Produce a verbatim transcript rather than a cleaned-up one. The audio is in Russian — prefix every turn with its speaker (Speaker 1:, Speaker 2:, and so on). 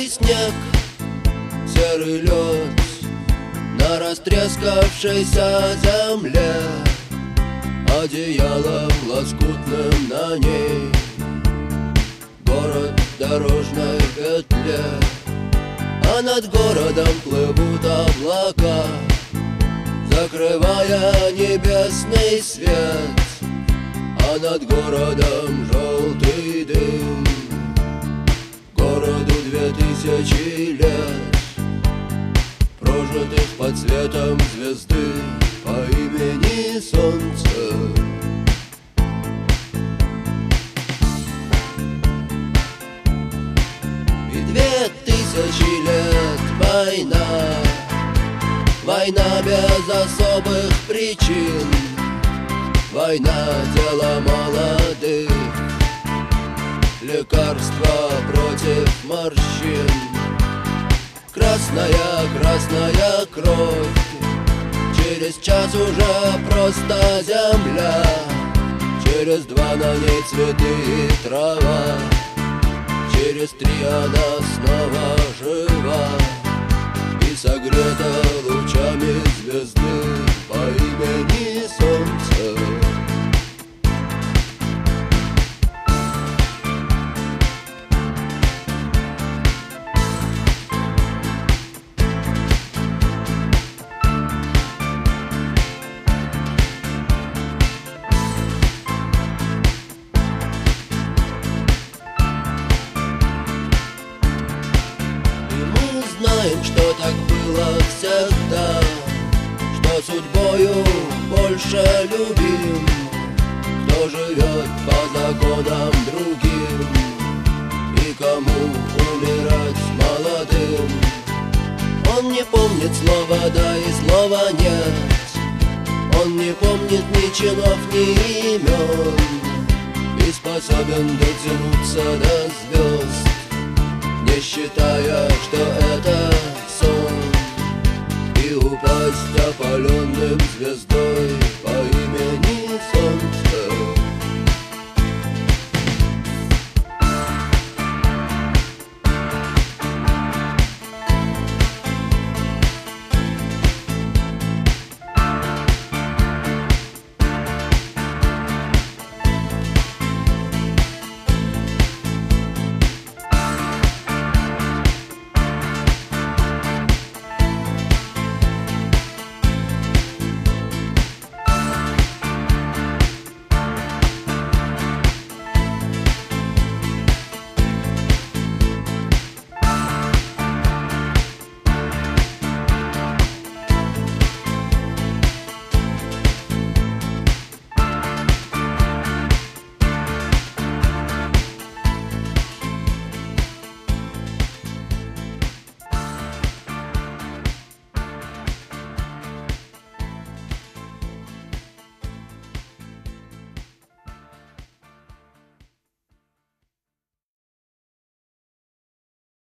Speaker 1: Белый снег, серый лед на растрескавшейся земле, одеялом лоскутным на ней город в дорожной петле. А над городом плывут облака, закрывая небесный свет. А над городом желтый дым, городу две тысячи лет, прожитых под светом звезды по имени Солнце. И две тысячи лет война, война без особых причин, война дело молодых, лекарство против морщин. Красная, красная кровь, через час уже просто земля, через два на ней цветы и трава, через три она снова жива и согрета лучами звезды по имени Солнце. Знаем, что так было всегда, что судьбою больше любим, кто живет по законам другим и кому умирать молодым. Он не помнит слова «да» и слова «нет», он не помнит ни чинов, ни имен, и способен дотянуться до звезд, не считая, что это сон, и упасть опаленным звездой по имени Солнце.